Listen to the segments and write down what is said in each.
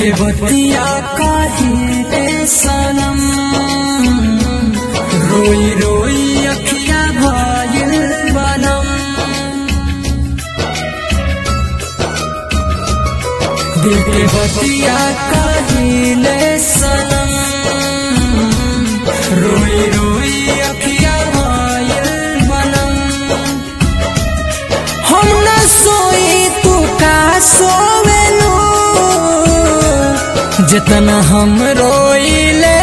के बतिया काहे सनम रोई रोई अखिया भाईल बनम दिल के बतिया काहे सनम रोई रोई अखिया भाईल बनम हम न सोई तू का सोवेलू जितना हम रोइले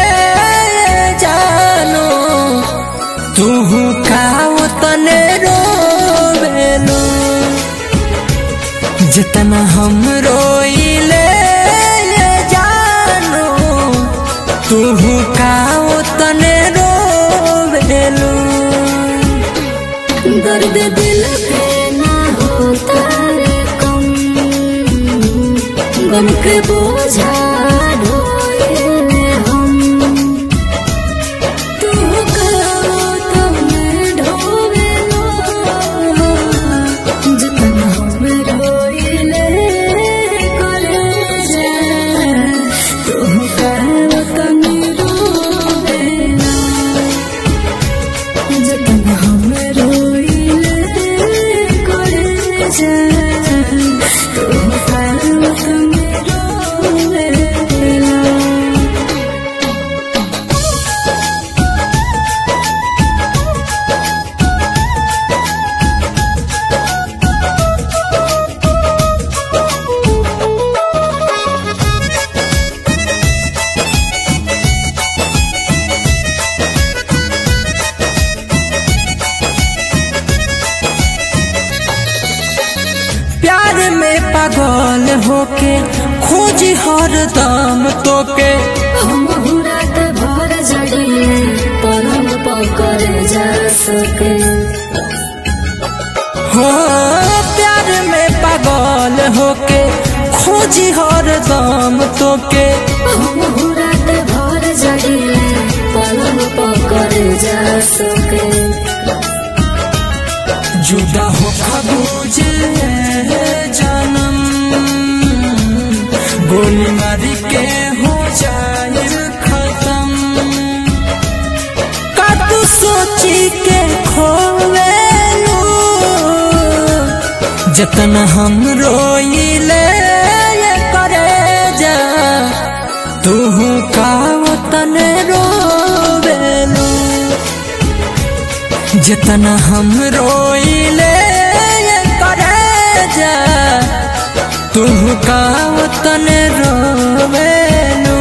जानो तू का उतने रोवेलू जितना हम रोइले जानो तू का उतने रोवेलू दर्द दिल पे ना होता रे कम गम के बोझा ढोए हम तू कहो तो मैं ढोवे लो जितना हम रोइले करे जा तू कहो तो मैं रोवे ना जितना हम रोइले करे जा तू कहो तो मैं रोवे ना। प्यार में पागल होके खोजी हर दम तोके हम रात भर जड़िए पलंग पकड़े जा सके हो प्यार में पागल होके खोजी हर दम तोके हम रात भर जड़िए पलंग पकड़े जा सके जुदा हो खबूजे जन्म गोली मारी के हो जाए खत्म का तू सोची के खोवेलू जतना हम रोइले करे जा तू का तने रोवेलू जितना हम रोइले करे जा तू का तने रोवेलू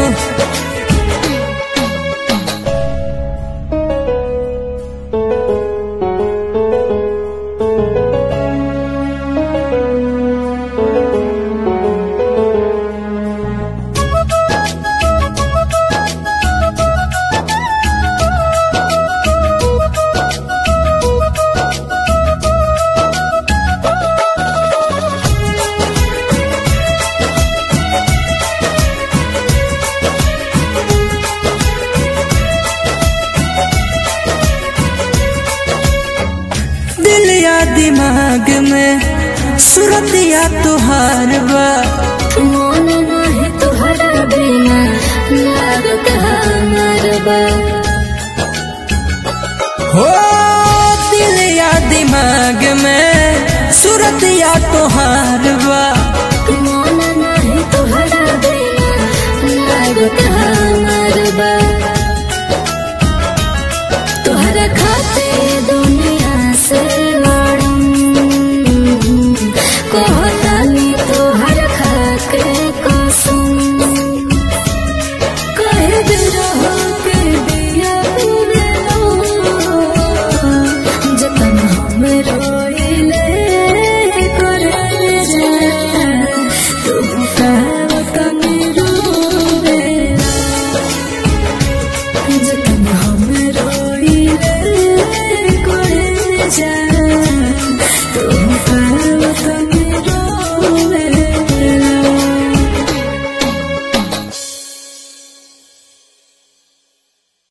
दिल या दिमाग में सूरतिया तुहार बा मन नहीं तुहरा बिना लागत हमार बा हो दिल या दिमाग में सूरतिया तुहार बा मन नहीं तुहरा बिना लागत हमार बा तुहरा खाते दुनिया से लड़म कहतानी तुहर खाके कसम कह दे रहो के दिया पूरे जतन हम रोइले करे जा तू कहो तो मैं रोवे जतन हम रोइले करे जा